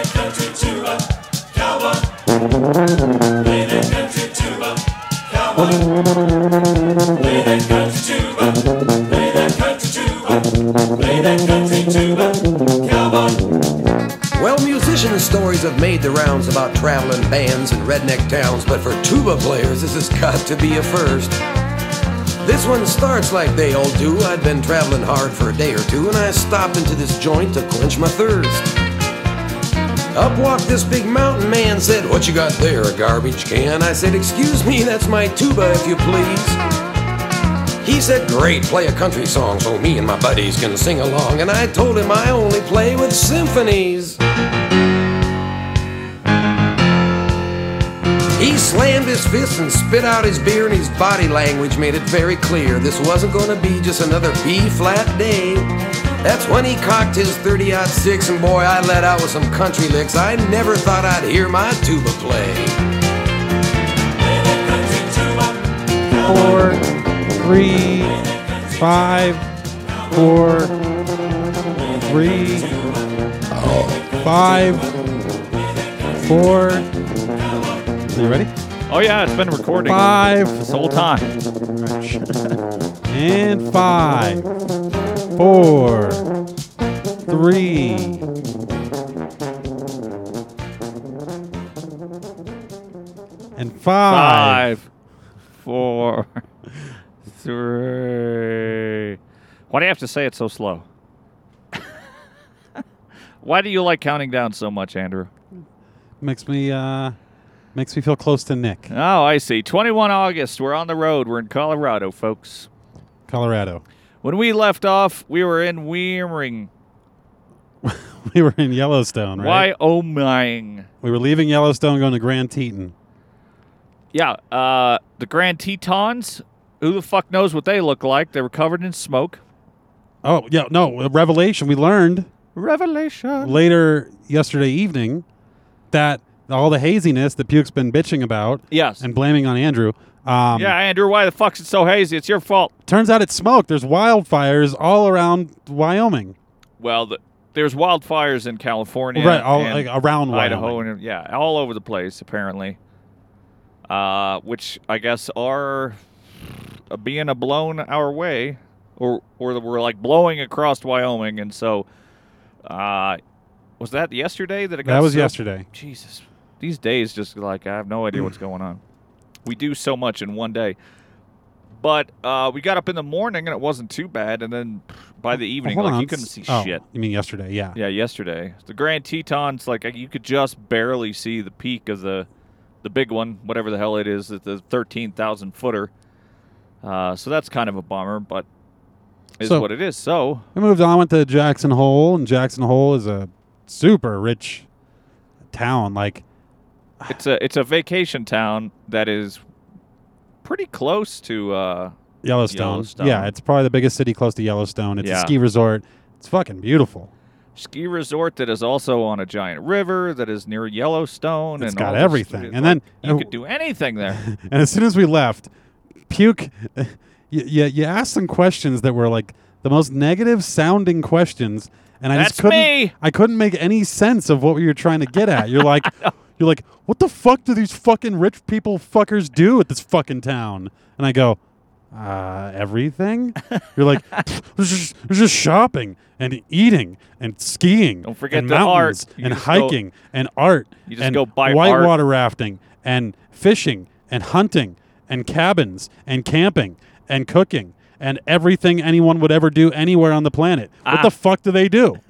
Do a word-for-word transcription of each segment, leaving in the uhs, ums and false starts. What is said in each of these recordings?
that country tuba, cowboy. Play that country tuba, cowboy. Play that country tuba, play that country tuba, play that country tuba, cowboy. Well, musician stories have made the rounds about traveling bands and redneck towns, but for tuba players, this has got to be a first. This one starts like they all do. I'd been traveling hard for a day or two, and I stopped into this joint to quench my thirst. Up walked this big mountain man, said, "What you got there, a garbage can?" I said, "Excuse me, that's my tuba, if you please." He said, "Great, play a country song so me and my buddies can sing along." And I told him I only play with symphonies. He slammed his fist and spit out his beer, and his body language made it very clear this wasn't gonna be just another B-flat day. That's when he cocked his thirty aught six, and boy, I let out with some country licks I never thought I'd hear my tuba play. Four, three, five, four, three, five, four. Are you ready? Oh, yeah, it's been recording Five. this whole time. And five, four, three, and five. Five, four, three. Why do you have to say it so slow? Why do you like counting down so much, Andrew? Makes me uh, makes me feel close to Nick. Oh, I see. twenty-first of August. We're on the road. We're in Colorado, folks. Colorado. When we left off, we were in Wyoming. We were in Yellowstone, right? Wyoming. We were leaving Yellowstone, going to Grand Teton. Yeah, uh, the Grand Tetons. Who the fuck knows what they look like? They were covered in smoke. Oh, yeah, no, a revelation. We learned Revelation. later yesterday evening that all the haziness that Puke's been bitching about Yes. and blaming on Andrew. Um, Yeah, Andrew, why the fuck's it so hazy? It's your fault. Turns out it's smoke. There's wildfires all around Wyoming. Well, the, there's wildfires in California, Right, all and like around Idaho, Wyoming. and yeah, all over the place apparently. Uh, which I guess are uh, being a blown our way, or or we're like blowing across Wyoming, and so uh, was that yesterday that it got? That was so- yesterday. Jesus, these days just like I have no idea what's going on. We do so much in one day. But uh, we got up in the morning and it wasn't too bad, and then by the evening, Hold like on. you couldn't see Oh, shit. You mean yesterday? Yeah. Yeah, yesterday. The Grand Tetons, like you could just barely see the peak of the the big one, whatever the hell it is, the thirteen thousand footer. Uh, so that's kind of a bummer, but is So- what it is. So We moved on, went to Jackson Hole, and Jackson Hole is a super rich town. Like, it's a it's a vacation town that is pretty close to uh, Yellowstone. Yellowstone. Yeah, it's probably the biggest city close to Yellowstone. It's Yeah. a ski resort. It's fucking beautiful. ski resort that is also on a giant river that is near Yellowstone. It's and got all this- everything. it's And like, then- you could do anything there. And as soon as we left, Puke, you, you, you asked some questions that were like the most negative sounding questions, and I That's just couldn't. me. I couldn't make any sense of what you're trying to get at. You're like, you're like, what the fuck do these fucking rich people fuckers do at this fucking town? And I go, uh, everything. You're like, there's just, there's just shopping and eating and skiing. Don't forget and the art. mountains You and just go- hiking and art. You just and go buy whitewater rafting and fishing and hunting and cabins and camping and cooking and everything anyone would ever do anywhere on the planet. What Ah. the fuck do they do?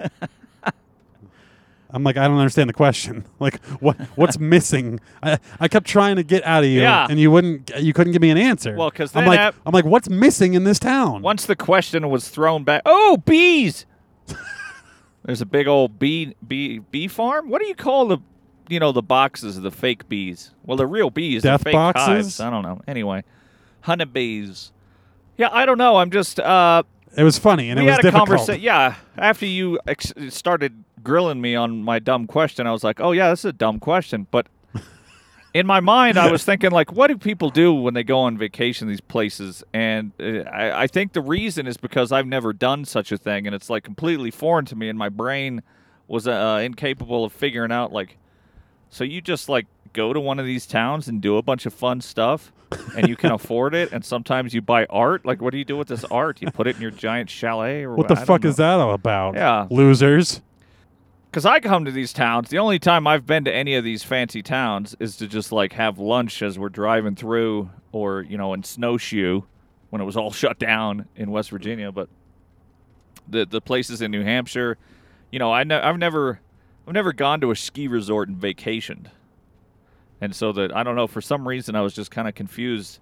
I'm like, I don't understand the question. Like, what what's missing? I, I kept trying to get out of you, Yeah. and you wouldn't. You couldn't give me an answer. Well, 'cause I'm then like, ap- I'm like, what's missing in this town? Once the question was thrown back, oh, bees! There's a big old bee bee bee farm. What do you call the, you know, the boxes of the fake bees? Well, the real bees, Death the fake boxes? hives. I don't know. Anyway, honeybees. Yeah, I don't know. I'm just. Uh, It was funny, and we it was had a difficult. conversation. Yeah, after you ex- started grilling me on my dumb question, I was like, "Oh yeah, this is a dumb question." But in my mind, I was thinking, like, what do people do when they go on vacation these places? And uh, I, I think the reason is because I've never done such a thing, and it's like completely foreign to me. And my brain was uh, incapable of figuring out, like, so you just, like, go to one of these towns and do a bunch of fun stuff, and you can afford it, and sometimes you buy art? Like, what do you do with this art? You put it in your giant chalet? Or What the I don't fuck know. is that all about? Yeah. Losers. Because I come to these towns, the only time I've been to any of these fancy towns is to just, like, have lunch as we're driving through, or, you know, in Snowshoe when it was all shut down in West Virginia. But the the places in New Hampshire, you know, I ne- I've never I've never gone to a ski resort and vacationed. And so that, I don't know, for some reason I was just kind of confused.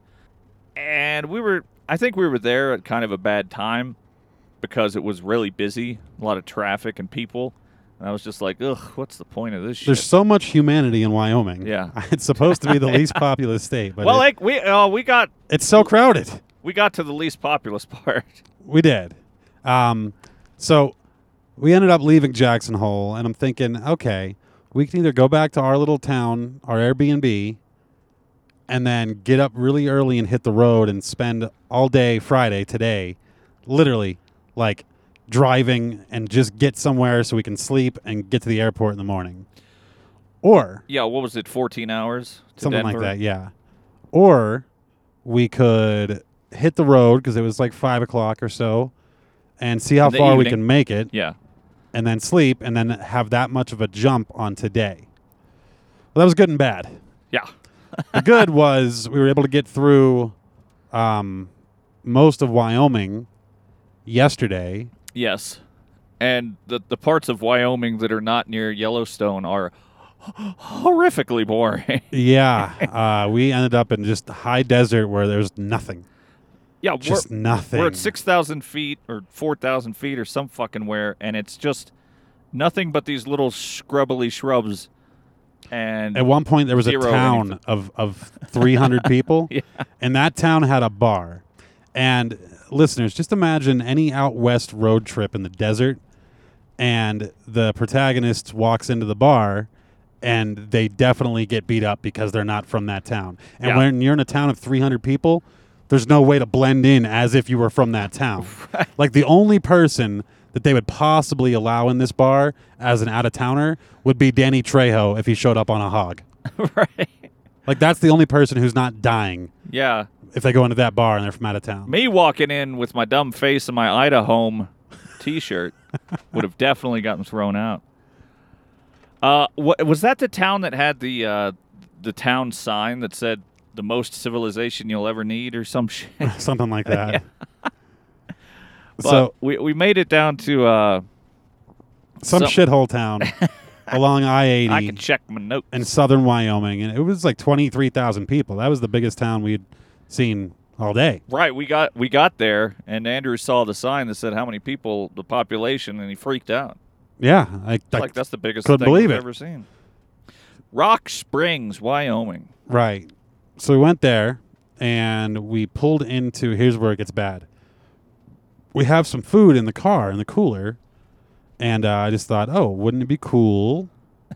And we were, I think we were there at kind of a bad time because it was really busy, a lot of traffic and people. And I was just like, ugh, what's the point of this shit? There's so much humanity in Wyoming. Yeah. It's supposed to be the least populous state, but well, it- like we uh, we got it's so crowded. we got to the least populous part. We did. Um, so we ended up leaving Jackson Hole, and I'm thinking, okay, we can either go back to our little town, our Airbnb, and then get up really early and hit the road and spend all day Friday today, literally, like driving and just get somewhere so we can sleep and get to the airport in the morning. Or Yeah, what was it, fourteen hours to something Denver? like that, yeah. Or we could hit the road because it was like five o'clock or so, and see how In the far we evening. can make it, Yeah. and then sleep, and then have that much of a jump on today. Well, that was good and bad. Yeah. The good was we were able to get through um, most of Wyoming yesterday. Yes. And the the parts of Wyoming that are not near Yellowstone are horrifically boring. Yeah, uh, we ended up in just high desert where there's nothing. Yeah, we're, Just nothing. we're at six thousand feet or four thousand feet or some fucking where, and it's just nothing but these little scrubbly shrubs. And At one point, there was a Zero town anything. of, of three hundred people, Yeah. and that town had a bar. And listeners, just imagine any out west road trip in the desert, and the protagonist walks into the bar, and they definitely get beat up because they're not from that town. And Yeah. when you're in a town of three hundred people, there's no way to blend in as if you were from that town. Like the only person that they would possibly allow in this bar as an out-of-towner would be Danny Trejo if he showed up on a hog. right. Like that's the only person who's not dying Yeah. if they go into that bar and they're from out of town. Me walking in with my dumb face and my Idaho T-shirt would have definitely gotten thrown out. Uh, what, was that the town that had the uh, the town sign that said "the most civilization you'll ever need" or some shit? Something like that. But So we we made it down to. Uh, some some- shithole town along I eighty I can check my notes. in southern Wyoming, and it was like twenty-three thousand people. That was the biggest town we'd seen all day. Right, we got we got there, and Andrew saw the sign that said how many people, the population, and he freaked out. Yeah, I, It's I- like that's the biggest couldn't thing believe we've it. ever seen. Rock Springs, Wyoming. right. So we went there, and we pulled into. Here's where it gets bad. We have some food in the car in the cooler, and uh, I just thought, oh, wouldn't it be cool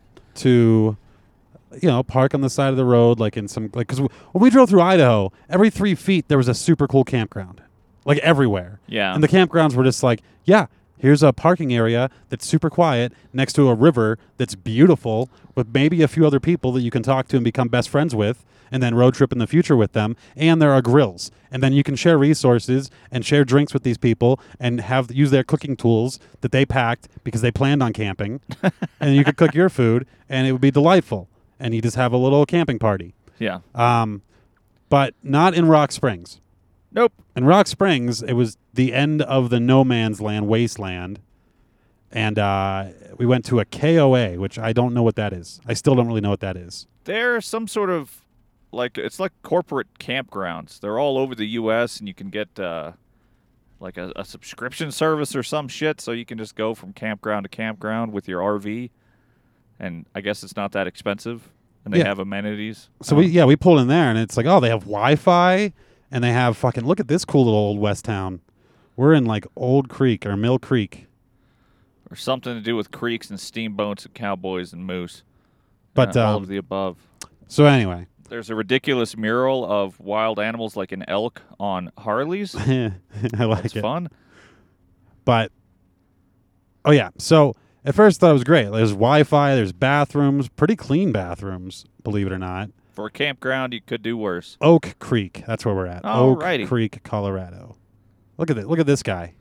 to, you know, park on the side of the road, like in some, like, because when we drove through Idaho, every three feet there was a super cool campground, like everywhere. Yeah. And the campgrounds were just like, yeah, here's a parking area that's super quiet next to a river that's beautiful with maybe a few other people that you can talk to and become best friends with, and then road trip in the future with them. And there are grills, and then you can share resources and share drinks with these people and have use their cooking tools that they packed because they planned on camping, and you could cook your food, and it would be delightful. And you just have a little camping party. Yeah. Um, but not in Rock Springs. Nope. In Rock Springs, it was the end of the no man's land wasteland, and uh, we went to a K O A, which I don't know what that is. I still don't really know what that is. They're some sort of like it's like corporate campgrounds. They're all over the U S and you can get uh, like a, a subscription service or some shit, so you can just go from campground to campground with your R V, and I guess it's not that expensive, and they Yeah. have amenities. So we yeah we pulled in there, and it's like, oh, they have Wi-Fi, and they have fucking look at this cool little old west town. We're in like Old Creek or Mill Creek, or something to do with creeks and steamboats and cowboys and moose. but Uh, all um, of the above. so anyway, There's a ridiculous mural of wild animals like an elk on Harleys. I like It's it. fun. But oh yeah, so At first, I thought it was great. There's Wi-Fi, there's bathrooms, pretty clean bathrooms, believe it or not. For a campground, you could do worse. Oak Creek, that's where we're at. Oak Alrighty. Creek, Colorado. Look at it. Look at this guy.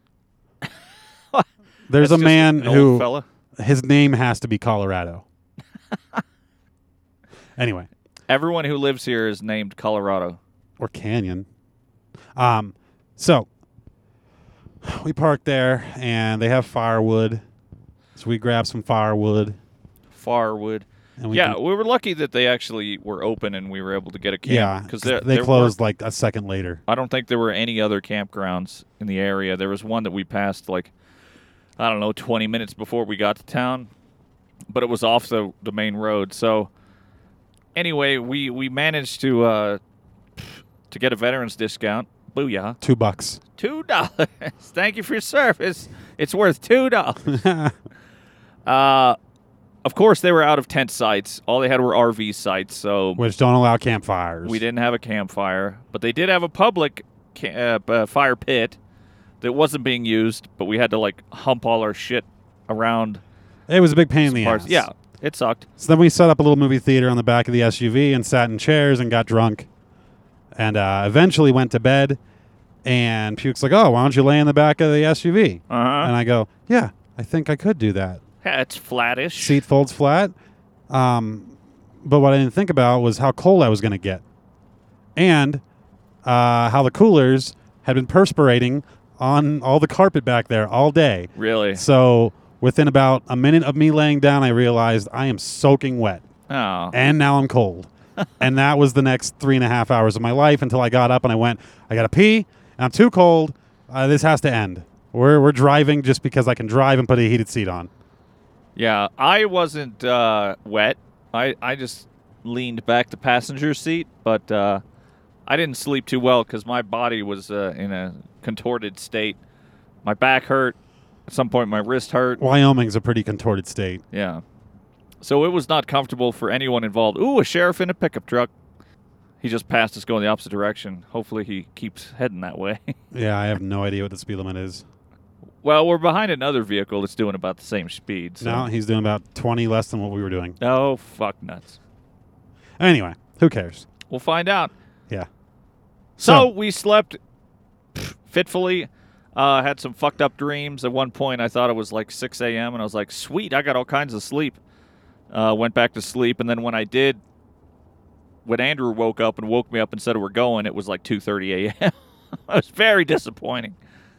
There's That's a just man an old who fella. his name has to be Colorado. Anyway, Everyone who lives here is named Colorado. or Canyon. Um, so we parked there, and they have firewood. So we grabbed some firewood. Firewood. And we Yeah, can- we were lucky that they actually were open and we were able to get a camp. yeah, because they closed like a second later. I don't think there were any other campgrounds in the area. There was one that we passed like, I don't know, twenty minutes before we got to town, but it was off the, the main road. So anyway, we, we managed to uh, to get a veterans discount. Booyah. Two bucks. Two dollars. Thank you for your service. It's worth two dollars. uh, of course, they were out of tent sites. All they had were R V sites, so Which don't allow campfires. we didn't have a campfire. But they did have a public ca- uh, uh, fire pit that wasn't being used, but we had to, like, hump all our shit around. It was a big pain in the parts. ass. Yeah, it sucked. So then we set up a little movie theater on the back of the S U V and sat in chairs and got drunk. And uh, eventually went to bed. And Puke's like, oh, why don't you lay in the back of the S U V? Uh-huh. And I go, yeah, I think I could do that. Yeah, it's flattish. Seat folds flat. Um, but what I didn't think about was how cold I was going to get. And uh, how the coolers had been perspirating on all the carpet back there all day. Really? So within about a minute of me laying down, I realized I am soaking wet. Oh. And now I'm cold. And that was the next three and a half hours of my life until I got up and I went, I got to pee, and I'm too cold. Uh, this has to end. We're, we're driving just because I can drive and put a heated seat on. Yeah, I wasn't uh, wet. I, I just leaned back the passenger seat, but uh, I didn't sleep too well because my body was uh, in a contorted state. My back hurt. At some point, my wrist hurt. Wyoming's a pretty contorted state. Yeah. So it was not comfortable for anyone involved. Ooh, a sheriff in a pickup truck. He just passed us going the opposite direction. Hopefully he keeps heading that way. Yeah, I have no idea what the speed limit is. Well, we're behind another vehicle that's doing about the same speed. So. No, he's doing about twenty less than what we were doing. Oh, fuck nuts. Anyway, who cares? We'll find out. Yeah. So, So- we slept pff, fitfully. Uh, had some fucked up dreams. At one point, I thought it was like six a.m., and I was like, sweet, I got all kinds of sleep. Uh, went back to sleep, and then when I did, when Andrew woke up and woke me up and said we're going, it was like two thirty a.m. It was very disappointing.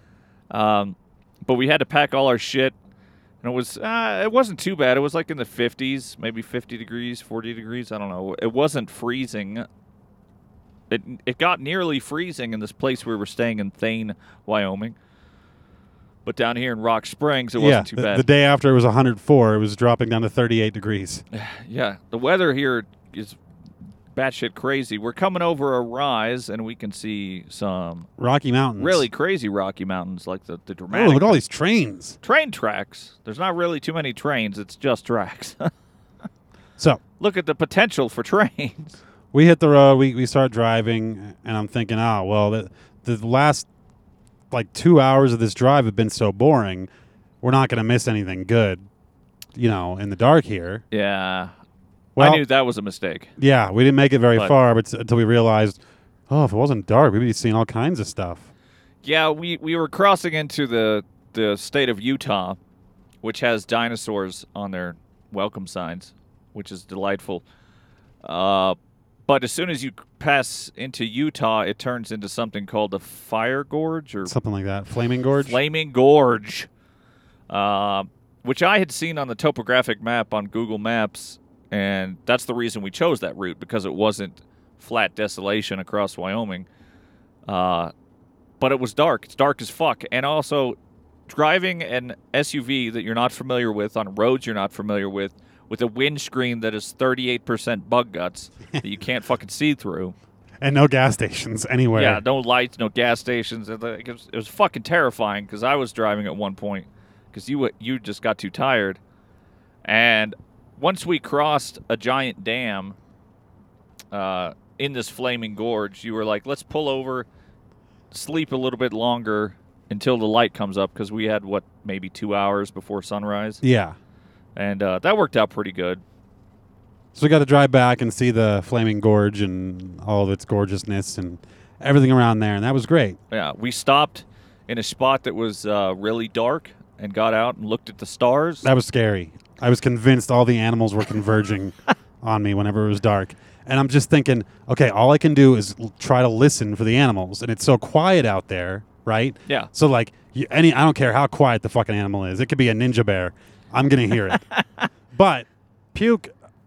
Um, but we had to pack all our shit, and it was uh, it wasn't too bad. It was like in the fifties, maybe fifty degrees, forty degrees. I don't know. It wasn't freezing. It it got nearly freezing in this place we were staying in Thane, Wyoming. But down here in Rock Springs, it yeah, wasn't too the, bad. the day after it was one hundred four, it was dropping down to thirty-eight degrees. Yeah, the weather here is batshit crazy. We're coming over a rise, and we can see some Rocky Mountains. really crazy Rocky Mountains, like the, the Oh, dramatic look at all these trains. train tracks. There's not really too many trains. It's just tracks. So Look at the potential for trains. we hit the road. We, we start driving, and I'm thinking, oh, well, the, the last like two hours of this drive have been so boring. We're not going to miss anything good, you know, in the dark here. Yeah. Well, I knew that was a mistake. Yeah, we didn't make it very But- far, but until we realized, oh, if it wasn't dark, we'd be seeing all kinds of stuff. Yeah, we, we were crossing into the, the state of Utah, which has dinosaurs on their welcome signs, which is delightful. Uh, but as soon as you pass into Utah, it turns into something called the Fire Gorge or Something like that. Flaming Gorge? Flaming Gorge, uh, which I had seen on the topographic map on Google Maps, and that's the reason we chose that route, because it wasn't flat desolation across Wyoming. Uh, but it was dark. It's dark as fuck. And also, driving an S U V that you're not familiar with on roads you're not familiar with, with a windscreen that is thirty-eight percent bug guts that you can't fucking see through. And no gas stations anywhere. Yeah, no lights, no gas stations. It it was, it was fucking terrifying because I was driving at one point because you you just got too tired. And once we crossed a giant dam uh, in this flaming gorge, you were like, let's pull over, sleep a little bit longer until the light comes up because we had, what, maybe two hours before sunrise. Yeah. And uh, that worked out pretty good. So we got to drive back and see the Flaming Gorge and all of its gorgeousness and everything around there, and that was great. Yeah, we stopped in a spot that was uh, really dark and got out and looked at the stars. That was scary. I was convinced all the animals were converging on me whenever it was dark. And I'm just thinking, okay, all I can do is l- try to listen for the animals. And it's so quiet out there, right? Yeah. So, like, you, any I don't care how quiet the fucking animal is. It could be a ninja bear. I'm going to hear it. But, Puke,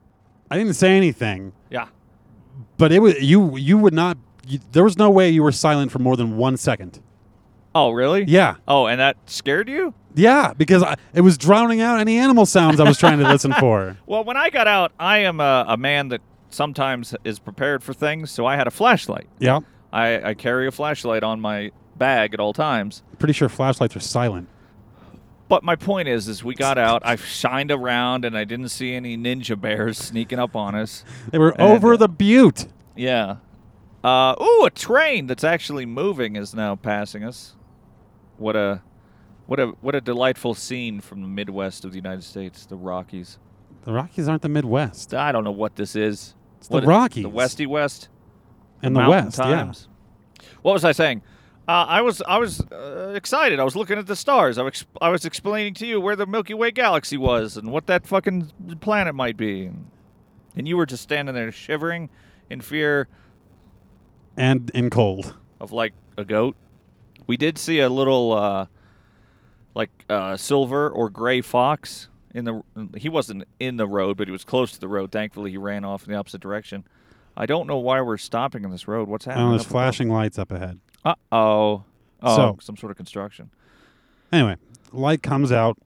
I didn't say anything. Yeah. But it was you. You would not. You, there was no way you were silent for more than one second. Oh, really? Yeah. Oh, and that scared you? Yeah, because I, it was drowning out any animal sounds I was trying to listen for. Well, when I got out, I am a, a man that sometimes is prepared for things, so I had a flashlight. Yeah. I, I carry a flashlight on my bag at all times. Pretty sure flashlights are silent. But my point is, is we got out, I shined around, and I didn't see any ninja bears sneaking up on us. They were And, over uh, the butte. Yeah. Uh, ooh, a train that's actually moving is now passing us. What a, what a, what a delightful scene from the Midwest of the United States, the Rockies. The Rockies aren't the Midwest. I don't know what this is. It's the What- Rockies. The Westy West. And the Mountain West, Times. What was I saying? Uh, I was I was uh, excited. I was looking at the stars. I was exp- I was explaining to you where the Milky Way galaxy was and what that fucking planet might be. And you were just standing there shivering in fear yeah. And in cold. of like a goat. We did see a little uh, like uh, silver or gray fox in the. He wasn't in the road, but he was close to the road. Thankfully, he ran off in the opposite direction. I don't know why we're stopping on this road. What's happening? Oh, there's up above? flashing lights up ahead. Uh oh. Oh, So- some sort of construction. Anyway, light comes out.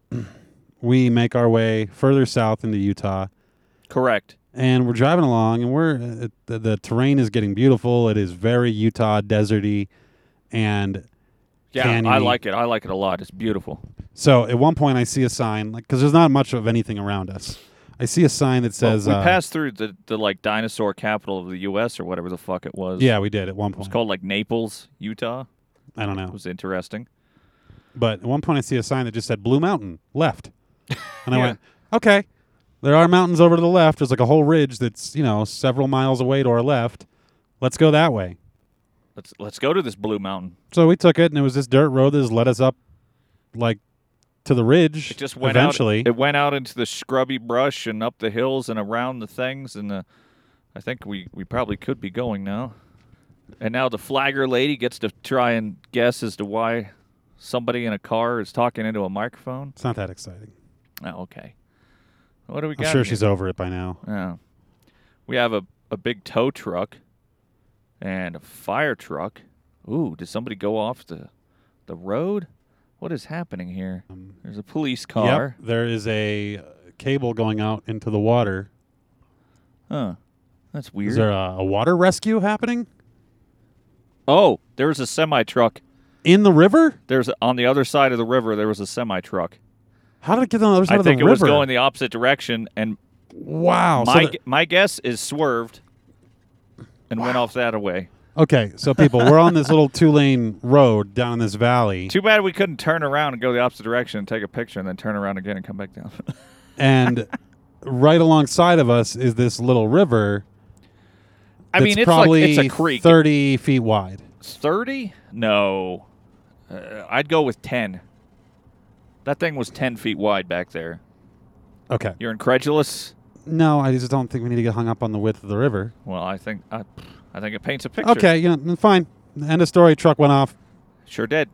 We make our way further south into Utah, Correct. and we're driving along, and we're uh, the, the terrain is getting beautiful. It is very Utah deserty, and Yeah, I Canyony. like it. I like it a lot. It's beautiful. so at one point I see a sign, like because there's not much of anything around us. I see a sign that says, Well, we uh, passed through the, the like dinosaur capital of the U S or whatever the fuck it was. "Yeah, we did at one It was point." called like Naples, Utah. I don't It know, was interesting. but at one point I see a sign that just said "Blue Mountain left," and I Yeah. went, "Okay, there are mountains over to the left. There's like a whole ridge that's you know several miles away to our left. Let's go that way." Let's let's go to this Blue Mountain. So we took it, and it was this dirt road that just led us up, like, to the ridge. It just went eventually. out. It went out into the scrubby brush and up the hills and around the things. And uh, I think we, we probably could be going now. And now the flagger lady gets to try and guess as to why somebody in a car is talking into a microphone. It's not that exciting. Oh, okay. What do we I'm got? sure here? she's over it by now. Yeah. We have a, a big tow truck and a fire truck. Ooh, did somebody go off the the road? What is happening here? Um, There's a police car. Yep, there is a uh, cable going out into the water. Huh. That's weird. Is there a, a water rescue happening oh, there was a semi truck. in the river? There's a, on the other side of the river. There was a semi truck. How did it get on the other side I of the think it river? was going the opposite direction, and wow. so my the- gu- my guess is swerved and went off that away. okay, so people, we're on this little two-lane road down in this valley, Too bad we couldn't turn around and go the opposite direction and take a picture and then turn around again and come back down. and right alongside of us is this little river. I that's mean, it's probably like it's a creek. thirty feet wide. thirty? No. Uh, I'd go with ten. That thing was ten feet wide back there. Okay. You're incredulous? No, I just don't think we need to get hung up on the width of the river. Well, I think I, I think it paints a picture. Okay, you know, fine. End of story. Truck went off. Sure did.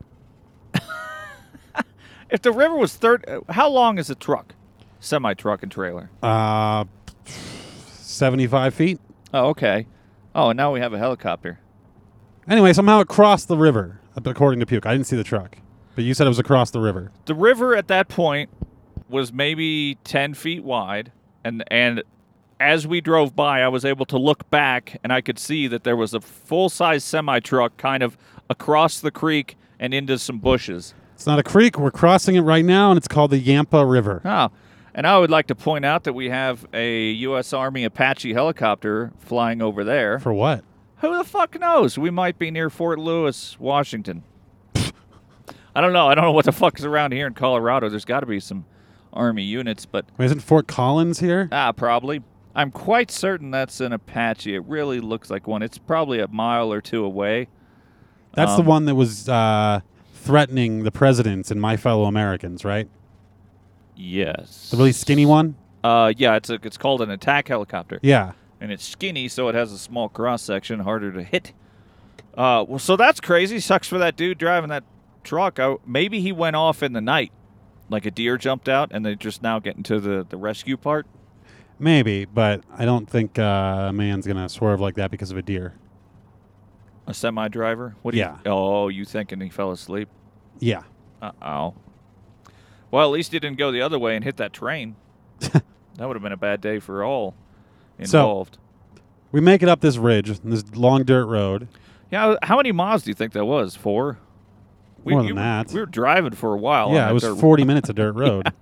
If the river was thirty, how long is a truck? Semi truck and trailer. Uh, seventy-five feet. Oh, okay. Oh, and now we have a helicopter. Anyway, somehow it crossed the river, according to Puke. I didn't see the truck, but you said it was across the river. The river at that point was maybe ten feet wide, and and as we drove by, I was able to look back, and I could see that there was a full-size semi-truck kind of across the creek and into some bushes. It's not a creek. We're crossing it right now, and it's called the Yampa River. Oh, and I would like to point out that we have a U S Army Apache helicopter flying over there. For what? Who the fuck knows? We might be near Fort Lewis, Washington. I don't know. I don't know what the fuck is around here in Colorado. There's got to be some Army units, but Wait, isn't Fort Collins here? ah, probably. I'm quite certain that's an Apache. It really looks like one. It's probably a mile or two away. That's Um, the one that was uh, threatening the presidents and My Fellow Americans, right? Yes. The really skinny one? Uh, yeah, it's a, it's called an attack helicopter. Yeah. And it's skinny, so it has a small cross section, harder to hit. Uh, well, so that's crazy. Sucks for that dude driving that truck. I, maybe he went off in the night, like a deer jumped out, and they're just now getting to the, the rescue part. Maybe, but I don't think uh, a man's going to swerve like that because of a deer. A semi driver? What? Do Yeah. You, oh, you thinking he fell asleep? Yeah. Uh oh. Well, at least he didn't go the other way and hit that train. That would have been a bad day for all So- involved. We make it up this ridge, this long dirt road. Yeah, how many miles do you think that was? Four? We, More than you- that. We were driving for a while. on yeah, that it was dirt- forty minutes of dirt road.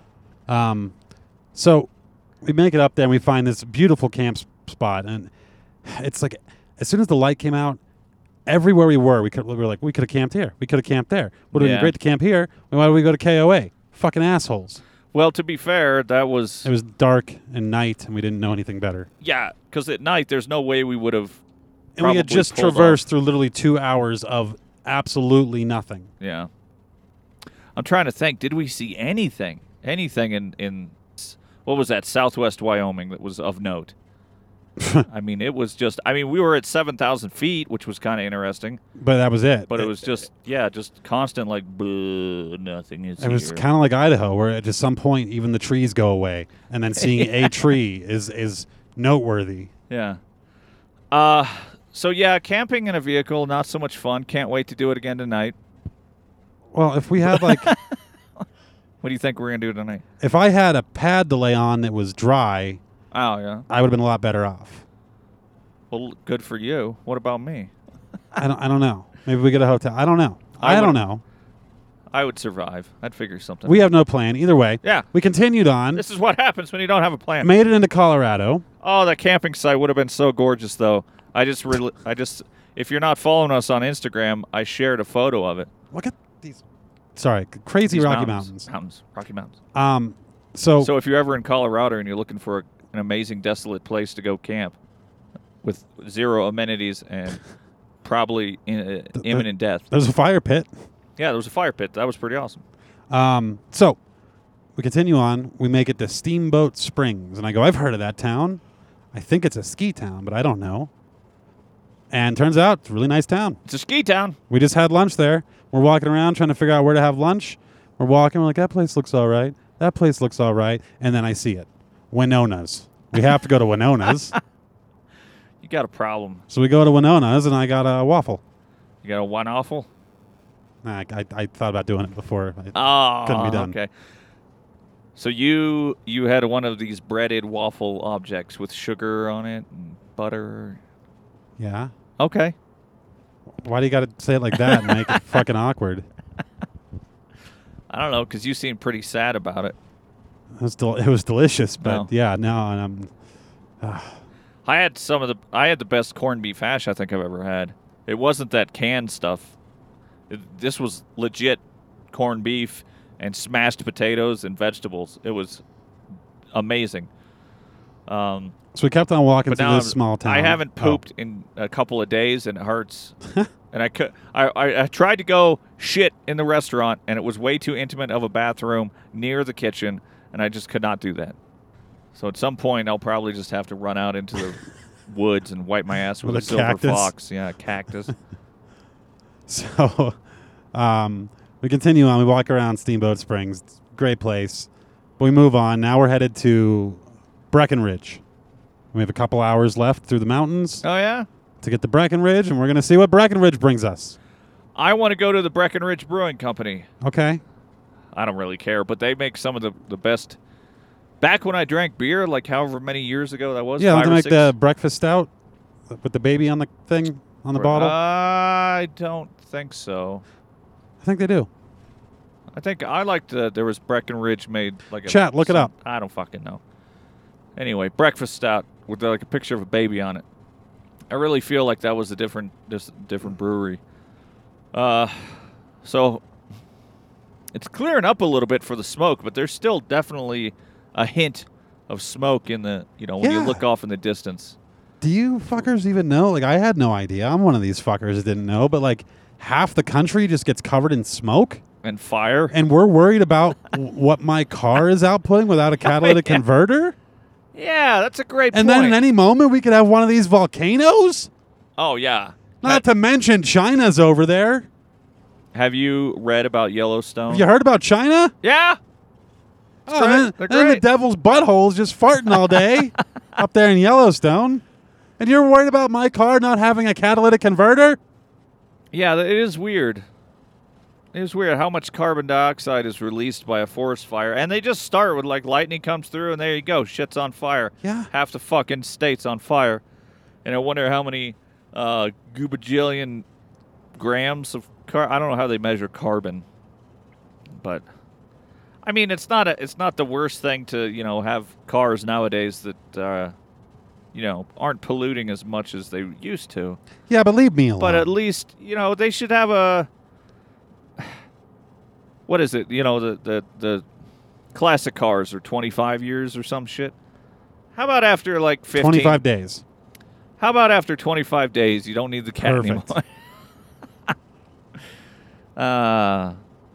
Um, so we make it up there and we find this beautiful camp s- spot, and it's like as soon as the light came out, everywhere we were, we could we were like we could have camped here, we could have camped there. Would have Yeah. been great to camp here. Why do we go to K O A? Fucking assholes! Well, to be fair, that was It was dark and night, and we didn't know anything better. yeah, because at night there's no way we would have. And we had probably just pulled traversed off. through literally two hours of absolutely nothing. Yeah. I'm trying to think. Did we see anything? Anything in in what was that? Southwest Wyoming that was of note. I mean, it was just. I mean, we were at seven thousand feet, which was kind of interesting. But that was it. But it was just, yeah, just constant, like, "Buh, nothing is It was here." kind of like Idaho, where at some point even the trees go away, and then seeing a tree is is noteworthy. Yeah. Uh, so, yeah, camping in a vehicle, not so much fun. Can't wait to do it again tonight. Well, if we had like, What do you think we're going to do tonight? if I had a pad to lay on that was dry, Oh, yeah. I would have been a lot better off. Well, good for you. What about me? I don't. I don't know. Maybe we get a hotel. I don't know. I I, don't would- know. I would survive. I'd figure something We out. have no plan either way. Yeah. We continued on. This is what happens when you don't have a plan. Made it into Colorado. Oh, that camping site would have been so gorgeous, though. I just, re- I just, if you're not following us on Instagram, I shared a photo of it. Look at these. Sorry, crazy These Rocky mountains. Mountains. Mountains, Rocky Mountains. Um. So, So if you're ever in Colorado and you're looking for a, an amazing, desolate place to go camp with zero amenities and probably in, uh, imminent death. there's a fire pit. Yeah, there was a fire pit. That was pretty awesome. Um, so we continue on. We make it to Steamboat Springs, and I go, I've heard of that town. I think it's a ski town, but I don't know. And turns out it's a really nice town. It's a ski town. We just had lunch there. We're walking around trying to figure out where to have lunch. We're walking. We're like, that place looks all right. That place looks all right. And then I see it. Winona's. We have to go to Winona's. You got a problem. So we go to Winona's, and I got a waffle. You got a one awful? Nah, I, I, I thought about doing it before. I- Oh, Couldn't be done. Okay. So you you had one of these breaded waffle objects with sugar on it and butter. yeah. Okay. Why do you got to say it like that and make it fucking awkward? I don't know, because you seem pretty sad about it. It was del- it was delicious, but No. yeah, no, and I'm I had some of the I had the best corned beef hash I think I've ever had. It wasn't that canned stuff. It, this was legit corned beef and smashed potatoes and vegetables. It was amazing. Um, so we kept on walking but through now this I'm- small town. I haven't Oh. pooped in a couple of days and it hurts. and I could I, I I tried to go shit in the restaurant and it was way too intimate of a bathroom near the kitchen and I just could not do that. So at some point I'll probably just have to run out into the woods and wipe my ass with, With a a silver cactus? fox. Yeah, a cactus. So um, we continue on. We walk around Steamboat Springs. It's a great place. But we move on. Now we're headed to Breckenridge. We have a couple hours left through the mountains Oh yeah? to get to Breckenridge, and we're going to see what Breckenridge brings us. I want to go to the Breckenridge Brewing Company. Okay? I don't really care, but they make some of the, the best. Back when I drank beer, like however many years ago that was, Yeah, five don't or they make six. the breakfast stout with the baby on the thing, on the bottle? I don't think so. I think they do. I think I liked uh, there was Breckenridge made like a Chat, look it some- up. I don't fucking know. Anyway, breakfast stout with like a picture of a baby on it. I really feel like that was a different, just different brewery. Uh, so it's clearing up a little bit for the smoke, but there's still definitely a hint of smoke in the, you know, when you Yeah. look off in the distance. Do you fuckers even know? Like, I had no idea. I'm one of these fuckers that didn't know, but like half the country just gets covered in smoke, And fire. and we're worried about w- what my car is outputting without a catalytic yeah. converter. Yeah, that's a great And point. then at any moment we could have one of these volcanoes. oh, yeah. Not to mention China's over there. Have you read about Yellowstone? Have you heard about China? Yeah. Oh, great. and then, They're and then the great. devil's butthole's just farting all day up there in Yellowstone. And you're worried about my car not having a catalytic converter? Yeah, it is weird. It is weird how much carbon dioxide is released by a forest fire. And they just start with, like, lightning comes through, and there you go. Shit's on fire. Yeah. Half the fucking state's on fire. And I wonder how many uh, goobajillion grams of car. I don't know how they measure carbon. But, I mean, it's not a, it's not the worst thing to, you know, have cars nowadays that, uh, you know, aren't polluting as much as they used to. Yeah, but leave me alone. But at least, you know, they should have a. What is it? You know, the, the, the classic cars are twenty-five years or some shit. How about after like fifteen? twenty-five days. How about after twenty-five days, you don't need the cat Perfect. anymore? uh,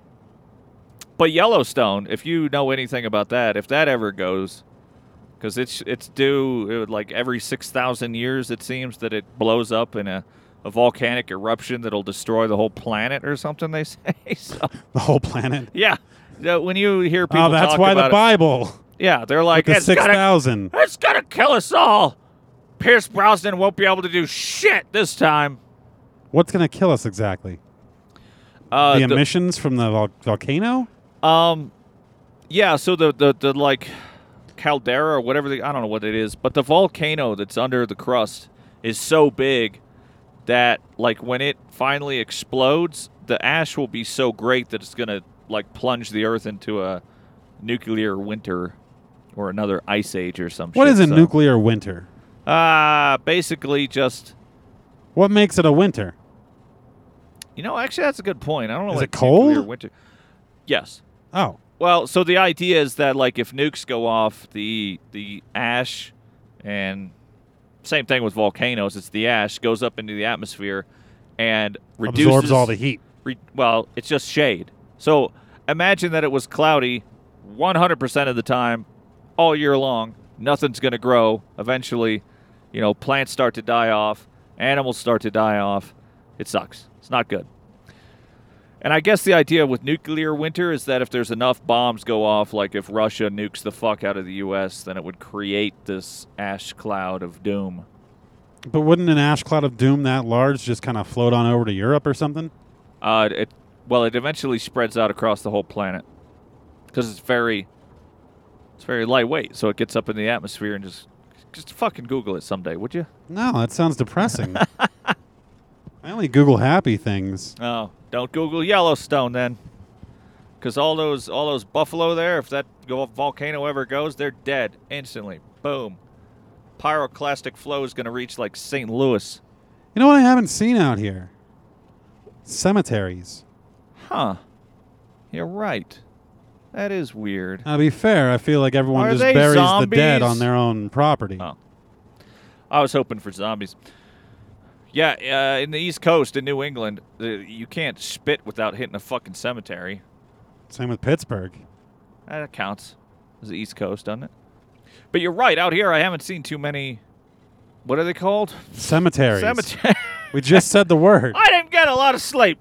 but Yellowstone, if you know anything about that, if that ever goes, because it's it's due it would, like every six thousand years, it seems that it blows up in a, a volcanic eruption that'll destroy the whole planet or something. They say. So, The whole planet. yeah, Yeah, when you hear people Oh, that's talk why about the it, Bible. yeah, they're like, The it's six gonna, thousand. it's gonna kill us all. Pierce Brosnan won't be able to do shit this time. What's going to kill us exactly? Uh, the emissions from the vol- volcano? Um, yeah. So the, the the like caldera or whatever the I don't know what it is, but the volcano that's under the crust is so big that like when it finally explodes, the ash will be so great that it's gonna like plunge the Earth into a nuclear winter or another ice age or some shit. What is a so- nuclear winter? Uh basically just What makes it a winter? you know actually that's a good point. I don't know. Is what it cold? nuclear winter. Yes. Oh, Well, so the idea is that like if nukes go off, the the ash and same thing with volcanoes, it's the ash goes up into the atmosphere and reduces absorbs all the heat. Re, well, it's just shade. So imagine that it was cloudy one hundred percent of the time all year long. Nothing's going to grow. Eventually, you know, plants start to die off, animals start to die off. It sucks. It's not good. And I guess the idea with nuclear winter is that if there's enough bombs go off, like if Russia nukes the fuck out of the U S, then it would create this ash cloud of doom. But wouldn't an ash cloud of doom that large just kind of float on over to Europe or something? Uh, it well, it eventually spreads out across the whole planet because it's very, it's very lightweight, so it gets up in the atmosphere and just, just fucking Google it someday, would you? No, that sounds depressing. I only Google happy things. Oh, don't Google Yellowstone then, because all those all those buffalo there, if that go- volcano ever goes, they're dead instantly. Boom. Pyroclastic flow is going to reach like Saint Louis. You know what I haven't seen out here? Cemeteries. Huh. You're right. That is weird. Now, to be fair, I feel like everyone Are just they buries the dead zombies? on their own property. Oh. I was hoping for zombies. Yeah, uh, in the East Coast, in New England, uh, you can't spit without hitting a fucking cemetery. Same with Pittsburgh. That counts as the East Coast, doesn't it? But you're right. Out here, I haven't seen too many. What are they called? Cemeteries. Cemetery. We just said the word. I didn't get a lot of sleep.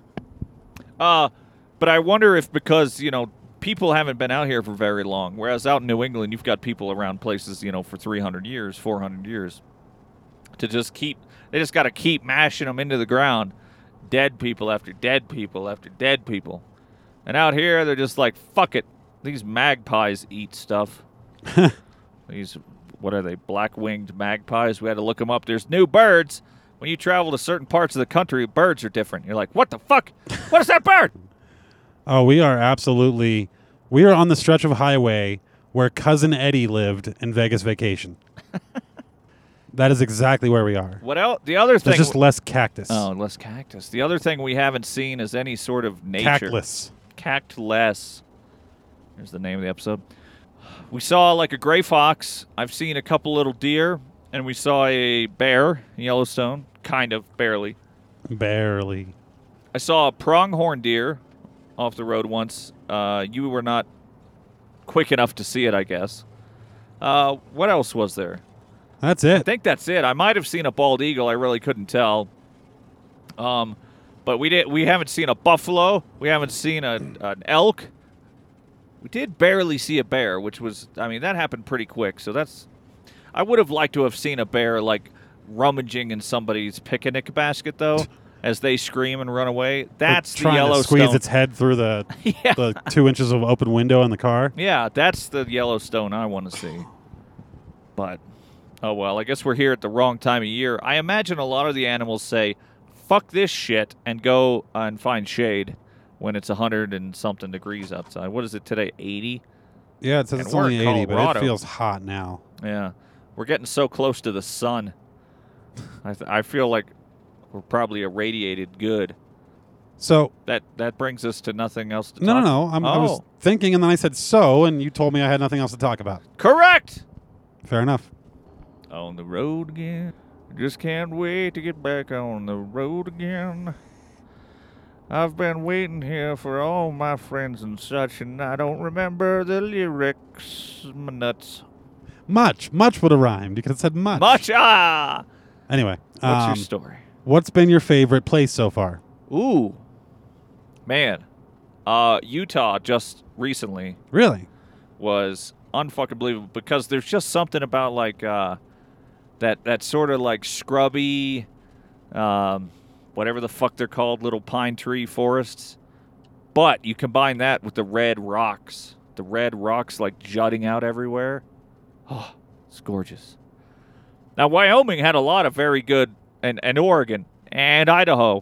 Uh, but I wonder if because you know people haven't been out here for very long, whereas out in New England, you've got people around places you know for three hundred years, four hundred years, to just keep. They just got to keep mashing them into the ground, dead people after dead people after dead people, and out here they're just like fuck it. These magpies eat stuff. These, what are they, black-winged magpies? We had to look them up. There's new birds. When you travel to certain parts of the country, birds are different. You're like, what the fuck? What is that bird? Oh, we are absolutely. We are on the stretch of highway where Cousin Eddie lived in Vegas Vacation. That is exactly where we are. What else? The other thing. There's just less cactus. oh, less cactus. The other thing we haven't seen is any sort of nature. Cactless. Cactless. Here's the name of the episode. We saw like a gray fox. I've seen a couple little deer, and we saw a bear in Yellowstone, kind of, barely. Barely. I saw a pronghorn deer off the road once. Uh, you were not quick enough to see it, I guess. Uh, what else was there? That's I it. think that's it. I might have seen a bald eagle. I really couldn't tell. Um, but we did. We haven't seen a buffalo. We haven't seen a, an elk. We did barely see a bear, which was, I mean, that happened pretty quick. So that's, I would have liked to have seen a bear like rummaging in somebody's picnic basket, though, as they scream and run away. That's the trying Yellowstone. to squeeze its head through the Yeah. the two inches of open window in the car. Yeah, that's the Yellowstone I want to see. But, oh well, I guess we're here at the wrong time of year. I imagine a lot of the animals say, fuck this shit, and go uh, and find shade when it's one hundred and something degrees outside. What is it today, eighty? Yeah, it says And it's we're only in eighty, but it Colorado. feels hot now. Yeah, we're getting so close to the sun. I, th- I feel like we're probably irradiated good. So That that brings us to nothing else to no, no, talk no. I'm, I was Oh. thinking, and then I said so, and you told me I had nothing else to talk about. Correct! Fair enough. On the road again. Just can't wait to get back on the road again. I've been waiting here for all my friends and such, and I don't remember the lyrics. My nuts. Much, much would have rhymed because it said much. Much ah! Anyway, What's um, your story? what's been your favorite place so far? Ooh. Man. Uh, Utah just recently Really? was unfucking believable because there's just something about like uh, that that sort of like scrubby, um, whatever the fuck they're called, little pine tree forests. But you combine that with the red rocks, the red rocks like jutting out everywhere. Oh, it's gorgeous. Now Wyoming had a lot of very good, and, and Oregon and Idaho.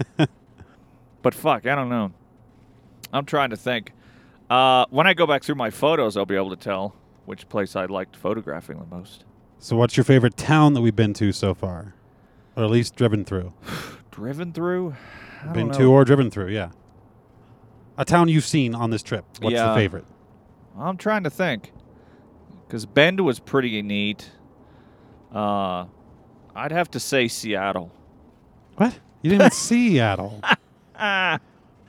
But fuck, I don't know. I'm trying to think. Uh, when I go back through my photos, I'll be able to tell which place I liked photographing the most. So, what's your favorite town that we've been to so far, or at least driven through? Driven through? I don't Been know. to or driven through? Yeah. A town you've seen on this trip. What's Yeah. the favorite? I'm trying to think. Because Bend was pretty neat. Uh, I'd have to say Seattle. What? You didn't even see Seattle. Ah.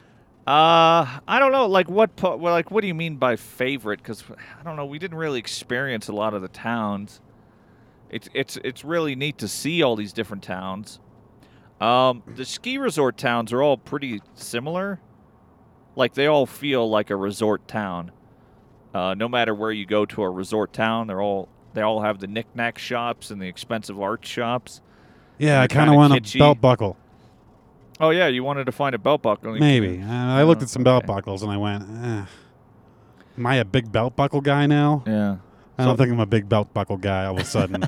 Uh, I don't know. Like what? Po- well, like what do you mean by favorite? Because I don't know. We didn't really experience a lot of the towns. It's it's it's really neat to see all these different towns. Um, the ski resort towns are all pretty similar. Like they all feel like a resort town. Uh, no matter where you go to a resort town, they're all they all have the knick-knack shops and the expensive art shops. Yeah, I They're kind of kinda want a kitschy. belt buckle. Oh yeah, you wanted to find a belt buckle. Maybe. Uh, I looked Oh, at some belt okay. buckles and I went, eh. Am I a big belt buckle guy now? Yeah. I don't think I'm a big belt buckle guy all of a sudden.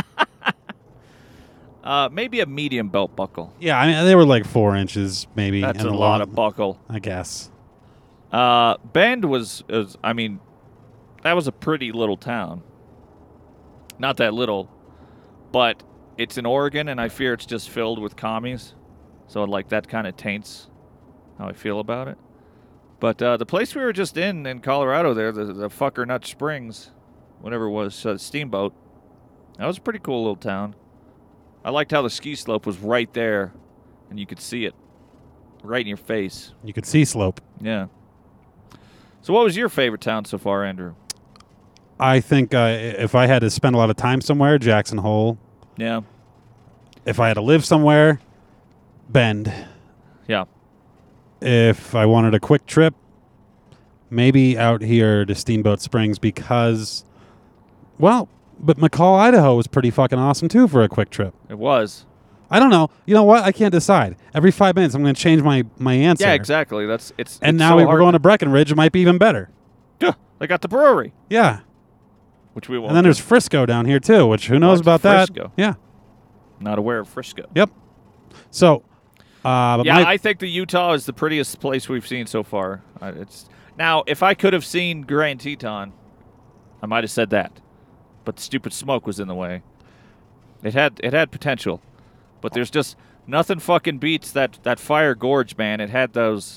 Uh, maybe a medium belt buckle. Yeah, I mean, they were like four inches, maybe. That's and a long- lot of buckle. I guess. Uh, Bend was, was, I mean, that was a pretty little town. Not that little, but it's in Oregon, and I fear it's just filled with commies. So, like, that kind of taints how I feel about it. But uh, the place we were just in, in Colorado there, the, the Fucker Nut Springs, whatever it was, uh, Steamboat, that was a pretty cool little town. I liked how the ski slope was right there, and you could see it right in your face. You could see slope. Yeah. So what was your favorite town so far, Andrew? I think uh, if I had to spend a lot of time somewhere, Jackson Hole. Yeah. If I had to live somewhere, Bend. Yeah. If I wanted a quick trip, maybe out here to Steamboat Springs because, well, but McCall, Idaho was pretty fucking awesome too for a quick trip. It was. I don't know. You know what? I can't decide. Every five minutes, I'm going to change my, my answer. Yeah, exactly. That's it's. And it's now so we, we're hard going to Breckenridge. It might be even better. to. They got the brewery, Yeah. which we won't. And then do. there's Frisco down here too, which who knows it's about Frisco. that? Yeah. Not aware of Frisco. Yep. So, uh, but Yeah, my, I think the Utah is the prettiest place we've seen so far. Uh, it's now if I could have seen Grand Teton, I might have said that, but the stupid smoke was in the way. It had it had potential, but there's just nothing fucking beats that that Fire Gorge, man. It had those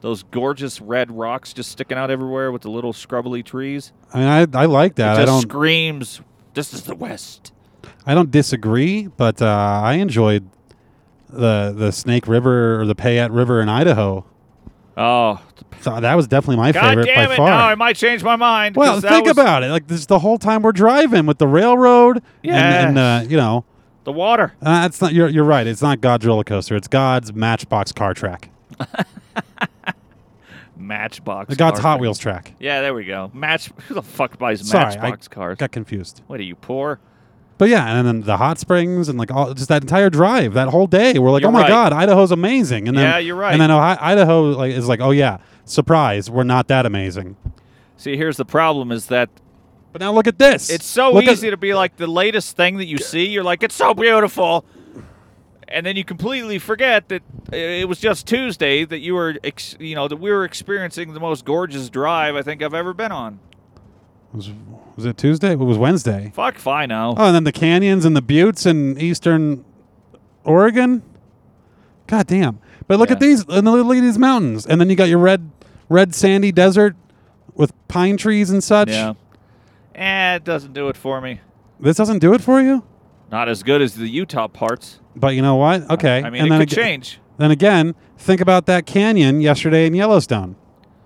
Those gorgeous red rocks just sticking out everywhere with the little scrubbly trees. I mean, I, I like that. It I just don't. screams, this is the West. I don't disagree, but uh, I enjoyed the the Snake River or the Payette River in Idaho. Oh, So that was definitely my God favorite damn by it. far. No, I might change my mind. Well, 'cause that think was about it. Like this, the whole time we're driving with the railroad, Yes. and, and uh, you know, the water. uh, it's not. You're you're right. It's not God's roller coaster. It's God's Matchbox car track. Matchbox. God's car Hot thing. Wheels track. Yeah, there we go. Match. Who the fuck buys Sorry, Matchbox I cars? got confused. What are you, poor? But yeah, and then the hot springs and like all just that entire drive, that whole day, we're like, You're oh my right. God, Idaho's amazing. And then Yeah, you're right. And then Ohio, Idaho like is like, oh yeah, surprise, we're not that amazing. See, here's the problem: is that But now look at this. it's so Look at- easy to be like the latest thing that you see. You're like, it's so beautiful, and then you completely forget that it was just Tuesday that you were, ex- you know, that we were experiencing the most gorgeous drive I think I've ever been on. was, was it Tuesday? It was Wednesday. Fuck if I know. Oh, and then the canyons and the buttes in eastern Oregon. God damn! But look Yeah. at these, and look at these mountains, and then you got your red, red sandy desert with pine trees and such. Yeah. Eh, it doesn't do it for me. This doesn't do it for you. Not as good as the Utah parts. But you know what? Okay. I mean, and it then could aga- change. Then again, think about that canyon yesterday in Yellowstone.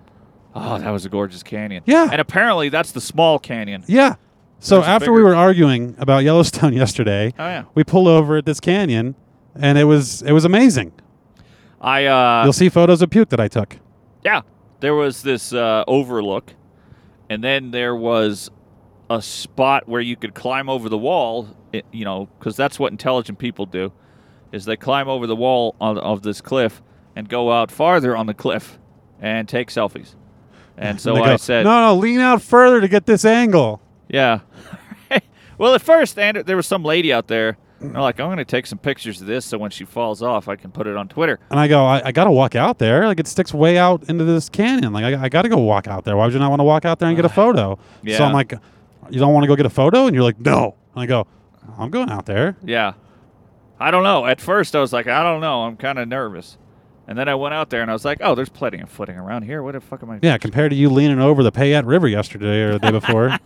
Oh, that was a gorgeous canyon. Yeah. And apparently that's the small canyon. Yeah. So There's a after we bigger- were arguing about Yellowstone yesterday, Oh, yeah. we pull over at this canyon, and it was it was amazing. I, uh, You'll see photos of puke that I took. yeah, there was this uh, overlook, and then there was a spot where you could climb over the wall, it, you know, because that's what intelligent people do, is they climb over the wall of, of this cliff and go out farther on the cliff and take selfies. And so And they I go, said, no, no, lean out further to get this angle. yeah. Well, at first, and there was some lady out there. And they're like, I'm going to take some pictures of this so when she falls off, I can put it on Twitter. And I go, I, I got to walk out there. Like, it sticks way out into this canyon. Like, I, I got to go walk out there. Why would you not want to walk out there and get a photo? Yeah. So I'm like, you don't want to go get a photo? And you're like, no. And I go, I'm going out there. Yeah. I don't know. At first, I was like, I don't know. I'm kind of nervous. And then I went out there and I was like, oh, there's plenty of footing around here. What the fuck am I? Yeah, compared to you leaning over the Payette River yesterday or the day before.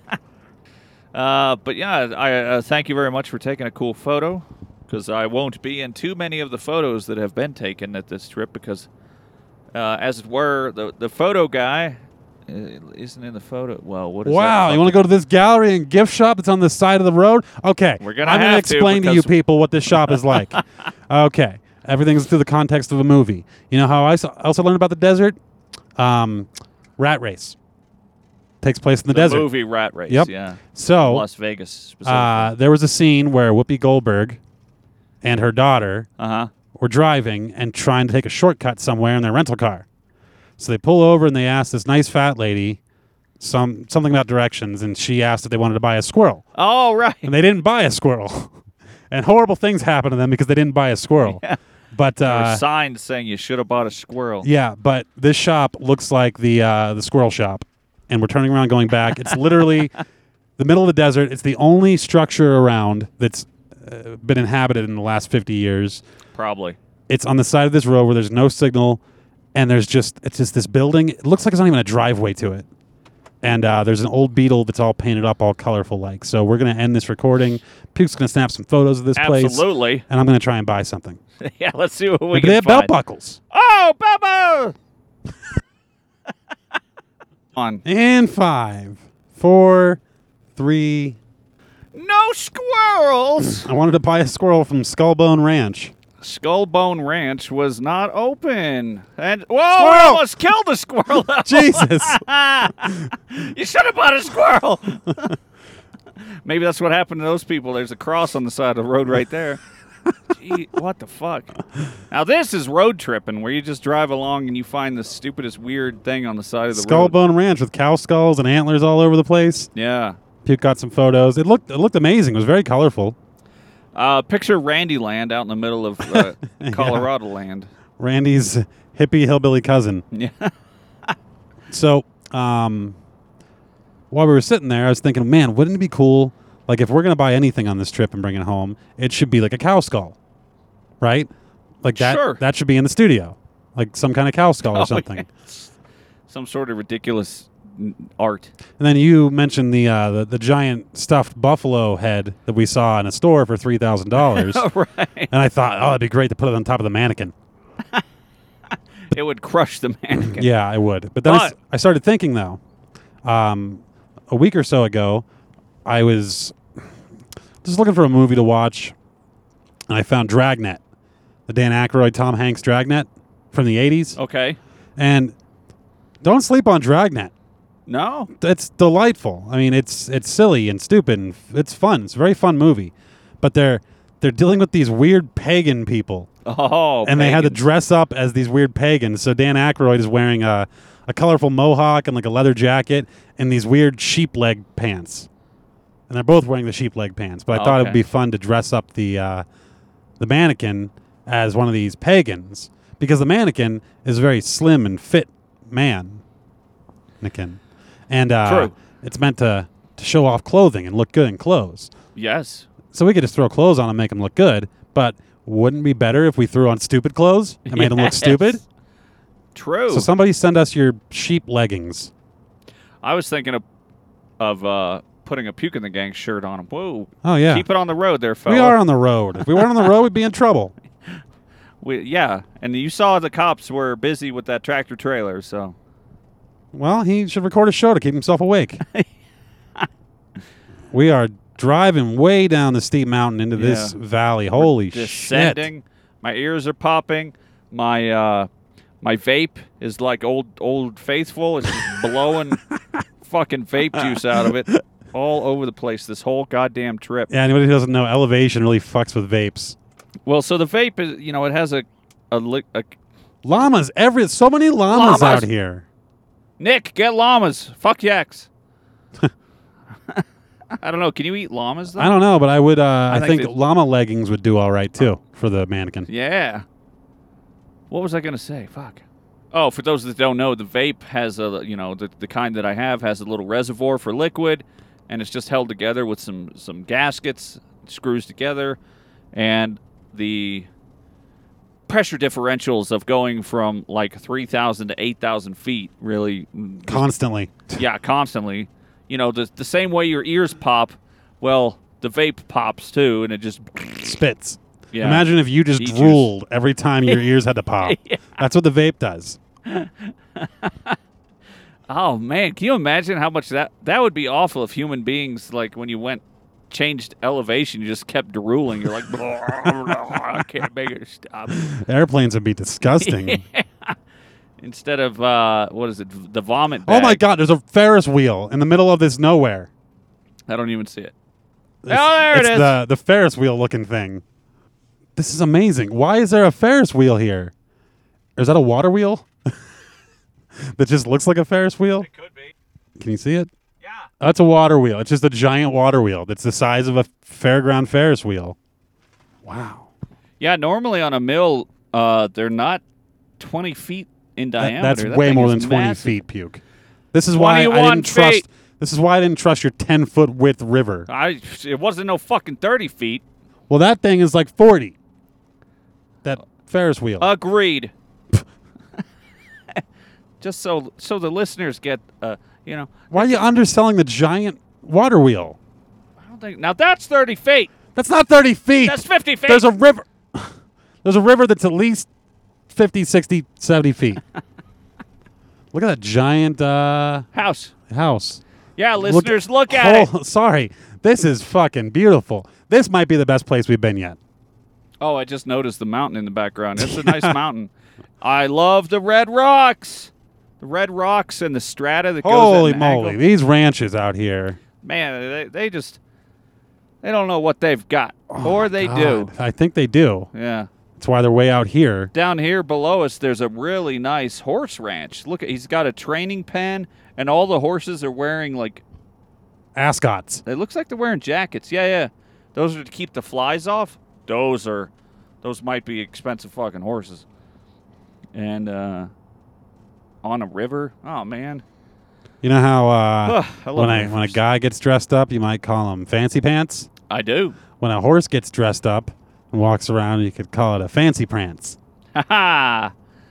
Uh, but yeah, I uh, thank you very much for taking a cool photo, because I won't be in too many of the photos that have been taken at this trip because, uh, as it were, the the photo guy uh, isn't in the photo. Well, what is Wow, that? you want to go to this gallery and gift shop that's on the side of the road? Okay, We're gonna I'm gonna have to explain to, you because- people what this shop is like. Okay, everything's through the context of a movie. You know how I s- also learned about the desert? Um, Rat Race takes place in the, the desert. movie Rat Race. Yep. Yeah. So Las Vegas. Specifically. uh, there was a scene where Whoopi Goldberg and her daughter Uh huh. were driving and trying to take a shortcut somewhere in their rental car. So they pull over and they ask this nice fat lady some something about directions, and she asked if they wanted to buy a squirrel. Oh right. And they didn't buy a squirrel. And horrible things happened to them because they didn't buy a squirrel. Yeah. But There were uh, signs saying you should have bought a squirrel. yeah, but this shop looks like the uh, the squirrel shop, and we're turning around going back. It's literally the middle of the desert. It's the only structure around that's uh, been inhabited in the last fifty years. Probably. It's on the side of this road where there's no signal, and there's just it's just this building. It looks like there's not even a driveway to it. And uh, there's an old Beetle that's all painted up, all colorful like. So we're gonna end this recording. Puke's gonna snap some photos of this place, Absolutely. and I'm gonna try and buy something. Yeah. Let's see what we Maybe can they have find. belt buckles. Oh, Bubba! On. And five, four, three. No squirrels. I wanted to buy a squirrel from Skullbone Ranch. Skullbone Ranch was not open. And whoa, I Squirrel! almost killed a squirrel. Jesus. You should have bought a squirrel. Maybe that's what happened to those people. There's a cross on the side of the road right there. Gee, what the fuck? Now this is road tripping, where you just drive along and you find the stupidest weird thing on the side of the road. Skullbone Ranch with cow skulls and antlers all over the place. Yeah. Puke got some photos. It looked it looked amazing. It was very colorful. Uh, picture Randy Land out in the middle of uh, Colorado land. Randy's hippie hillbilly cousin. Yeah. So, um, while we were sitting there, I was thinking, man, wouldn't it be cool? Like, if we're going to buy anything on this trip and bring it home, it should be like a cow skull, right? Like that. Sure. That should be in the studio. like some kind of cow skull or Oh, something. yeah. Some sort of ridiculous n- art. And then you mentioned the, uh, the the giant stuffed buffalo head that we saw in a store for three thousand dollars. right. And I thought, oh, it'd be great to put it on top of the mannequin. It would crush the mannequin. Yeah, I would. But then I, s- But- I started thinking, though, um, a week or so ago, I was just looking for a movie to watch, and I found Dragnet, the Dan Aykroyd, Tom Hanks Dragnet from the eighties. Okay. And don't sleep on Dragnet. No. It's delightful. I mean, it's it's silly and stupid, and f- it's fun. It's a very fun movie. But they're they're dealing with these weird pagan people. Oh, And they had to pagans. dress up as these weird pagans. So Dan Aykroyd is wearing a, a colorful mohawk and like a leather jacket and these weird sheep leg pants. And they're both wearing the sheep leg pants. But I thought it would Okay. be fun to dress up the uh, the mannequin as one of these pagans because the mannequin is a very slim and fit man. Mannequin. And uh, True. it's meant to, to show off clothing and look good in clothes. Yes. So we could just throw clothes on and make them look good, but wouldn't it be better if we threw on stupid clothes and made them look Yes. stupid? True. So somebody send us your sheep leggings. I was thinking of of uh, putting a Puke in the Gang shirt on him. Whoa. Oh, yeah. Keep it on the road there, fella. We are on the road. If we weren't on the road, we'd be in trouble. We, yeah, and you saw the cops were busy with that tractor trailer, so. Well, he should record a show to keep himself awake. We are driving way down the steep mountain into this Yeah. valley. Holy shit. Descending. My ears are popping. My uh, my vape is like old old faithful. It's just blowing fucking vape juice out of it all over the place this whole goddamn trip. Yeah, anybody who doesn't know, elevation really fucks with vapes. Well, so the vape is, you know, it has a a, li- a Llamas, every so many llamas, Llamas. out here. Nick, get llamas. Fuck yaks. I don't know. Can you eat llamas though? I don't know, but I would. Uh, I, think think, they- llama leggings would do all right too for the mannequin. Yeah. What was I gonna say? Fuck. Oh, for those that don't know, the vape has a, you know, the the kind that I have has a little reservoir for liquid, and it's just held together with some some gaskets, screws together, and the pressure differentials of going from like three thousand to eight thousand feet really, mm, Constantly. yeah, constantly. You know, the the same way your ears pop, well, the vape pops too, and it just Spits. yeah. Imagine if you just He drooled every time your ears had to pop. Yeah. That's what the vape does. Oh man, can you imagine how much that that would be awful if human beings, like when you went changed elevation, you just kept drooling. You're like, I can't make it stop. Airplanes would be disgusting. Instead of uh, what is it, the vomit Oh bag. my God! There's a Ferris wheel in the middle of this nowhere. I don't even see it. It's, Oh, there it it's is. the the Ferris wheel looking thing. This is amazing. Why is there a Ferris wheel here? Or is that a water wheel that just looks like a Ferris wheel? Could be. Can you see it? Yeah. That's a water wheel. It's just a giant water wheel that's the size of a fairground Ferris wheel. Wow. Yeah. Normally on a mill, uh, they're not twenty feet in That- diameter. that's That way thing more is than twenty massive. feet, puke. This is why I twenty-one didn't trust. feet. This is why I didn't trust your ten foot width river. I. It wasn't no fucking thirty feet. Well, that thing is like forty. That Ferris wheel. Agreed. Just so so the listeners get, uh, you know, why are you underselling the giant water wheel? I don't think now that's thirty feet. That's not thirty feet. That's fifty feet. There's a river. There's a river that's at least fifty, sixty, seventy feet. Look at that giant uh, house. house. Yeah, listeners, look, at oh, it. Sorry. This is fucking beautiful. This might be the best place we've been yet. Oh, I just noticed the mountain in the background. It's a nice mountain. I love the red rocks. The red rocks and the strata that goes at Holy an moly. angle. These ranches out here. Man, they, they just they don't know what they've got, or they God, do. I think they do. Yeah. That's why they're way out here. Down here below us, there's a really nice horse ranch. Look, he's got a training pen, and all the horses are wearing like. Ascots. It looks like they're wearing jackets. Yeah, yeah. Those are to keep the flies off. Those are, those might be expensive fucking horses. And uh, on a river. Oh man. You know how uh, Ugh, I love when I when a rivers. guy gets dressed up, you might call him fancy pants. I do. When a horse gets dressed up and walks around, you could call it a fancy prance. Ha ha.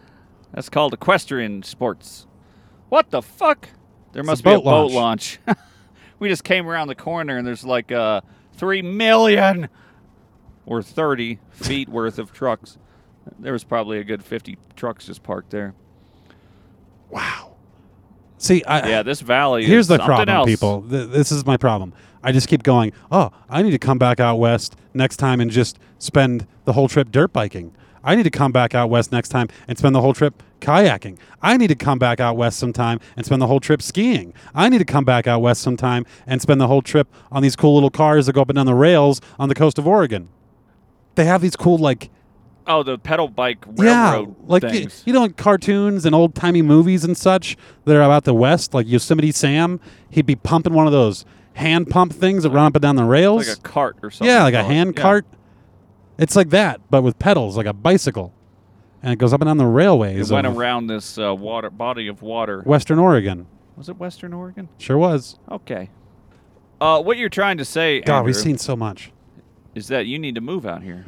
That's called equestrian sports. What the fuck? There It's must a be a boat boat launch. We just came around the corner and there's like uh, three million or thirty feet worth of trucks. There was probably a good fifty trucks just parked there. Wow. See, I, Yeah, this valley here's is the something problem, else. people. Th- this is my problem. I just keep going, oh, I need to come back out west next time and just spend the whole trip dirt biking. I need to come back out west next time and spend the whole trip kayaking. I need to come back out west sometime and spend the whole trip skiing. I need to come back out west sometime and spend the whole trip on these cool little cars that go up and down the rails on the coast of Oregon. They have these cool, like, Oh, the pedal bike yeah, railroad like y- things. you know, in cartoons and old timey movies and such that are about the West, like Yosemite Sam. He'd be pumping one of those hand pump things that run up and down the rails. like a cart or something. yeah, like a call it. hand Yeah. cart. It's like that, but with pedals, like a bicycle, and it goes up and down the railways. It went of around this uh, water body of water. Western Oregon. Was it Western Oregon? Sure was. Okay. Uh, what you're trying to say, God, Andrew, we've seen so much. is that you need to move out here.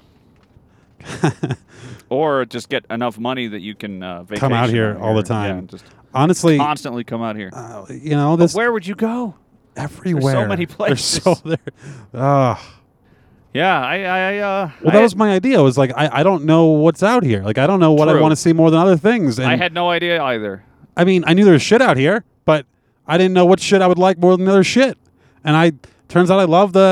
Or just get enough money that you can uh, vacation Come out here out all the here. time. Yeah, just Honestly, constantly come out here. uh, you know But this where would you go? everywhere. many There's so there. Ah. Yeah, I, I, uh, Well, I that was my idea. Was like I, I don't know what's out here. Like I don't know what I True. want to see more than other things. And I had no idea either. I mean, I knew there was shit out here, but I didn't know what shit I would like more than other shit. And I turns out I love the